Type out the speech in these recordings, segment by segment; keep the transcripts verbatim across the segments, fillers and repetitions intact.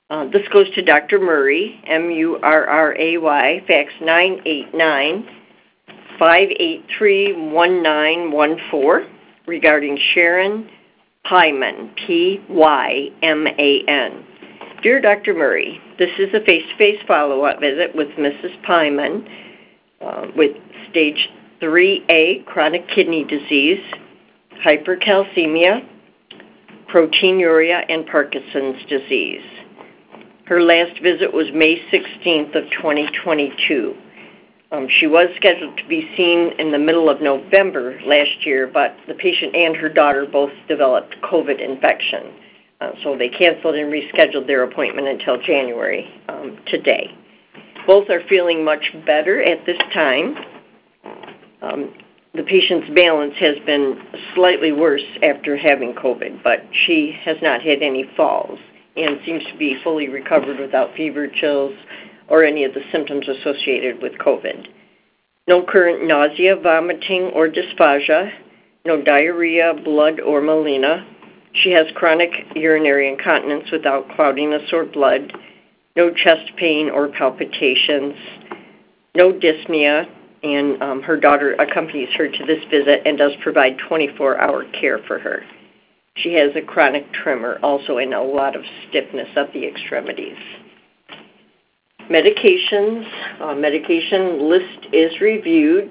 Uh, this goes to Doctor Murray, M U R R A Y, fax nine eight nine, five eight three, one nine one four, regarding Sharon Pyman, P Y M A N. Dear Doctor Murray, this is a face-to-face follow-up visit with Missus Pyman uh, with stage three A chronic kidney disease, hypercalcemia, proteinuria, and Parkinson's disease. Her last visit was May sixteenth of twenty twenty-two. Um, she was scheduled to be seen in the middle of November last year, but the patient and her daughter both developed COVID infection. Uh, so they canceled and rescheduled their appointment until January um, today. Both are feeling much better at this time. Um, the patient's balance has been slightly worse after having COVID, but she has not had any falls and seems to be fully recovered without fever, chills, or any of the symptoms associated with COVID. No current nausea, vomiting, or dysphagia, no diarrhea, blood, or melena. She has chronic urinary incontinence without cloudiness or blood, no chest pain or palpitations, no dyspnea, and um, her daughter accompanies her to this visit and does provide twenty-four hour care for her. She has a chronic tremor also and a lot of stiffness of the extremities. Medications, uh, medication list is reviewed.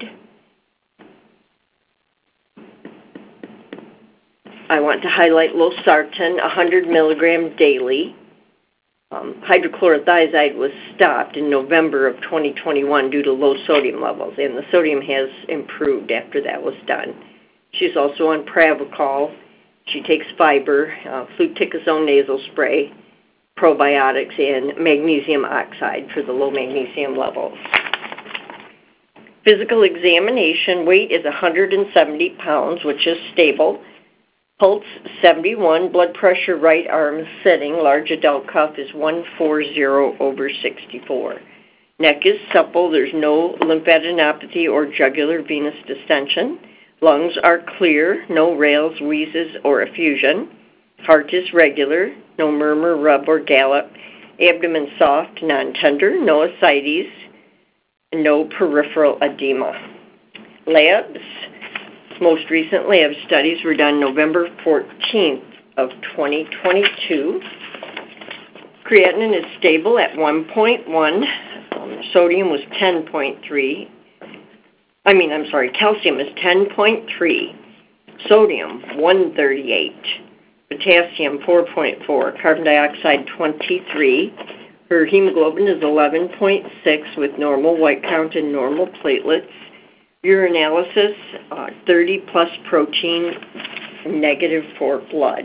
I want to highlight losartan, one hundred milligrams daily. Um, hydrochlorothiazide was stopped in November of twenty twenty-one due to low sodium levels, and the sodium has improved after that was done. She's also on Pravachol. She takes fiber, uh, fluticasone nasal spray, probiotics, and magnesium oxide for the low magnesium levels. Physical examination, weight is one hundred seventy pounds, which is stable. Pulse seventy-one, blood pressure right arm sitting, large adult cuff is one forty over sixty-four. Neck is supple, there's no lymphadenopathy or jugular venous distension. Lungs are clear, no rales, wheezes, or effusion. Heart is regular, no murmur, rub, or gallop. Abdomen soft, non-tender, no ascites, no peripheral edema. Labs. Most recent lab studies were done November fourteenth of twenty twenty-two. Creatinine is stable at one point one. Um, sodium was ten point three. I mean, I'm sorry, calcium is ten point three. Sodium, one thirty-eight. Potassium, four point four. Carbon dioxide, twenty-three. Her hemoglobin is eleven point six with normal white count and normal platelets. Urinalysis, uh, thirty plus protein, negative for blood.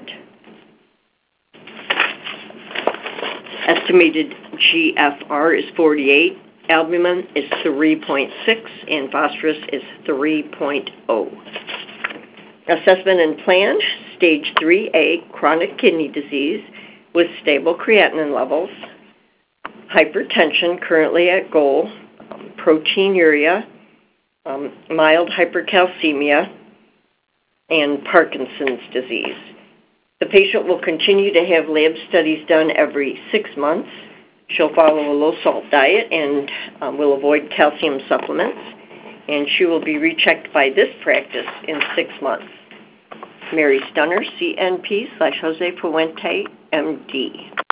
Estimated G F R is forty-eight, albumin is three point six, and phosphorus is three point oh. Assessment and plan, stage three A, chronic kidney disease with stable creatinine levels, hypertension currently at goal, um, proteinuria, Um, mild hypercalcemia, and Parkinson's disease. The patient will continue to have lab studies done every six months. She'll follow a low-salt diet and um, will avoid calcium supplements, and she will be rechecked by this practice in six months. Mary Stunner, C N P slash Jose Puente, M D.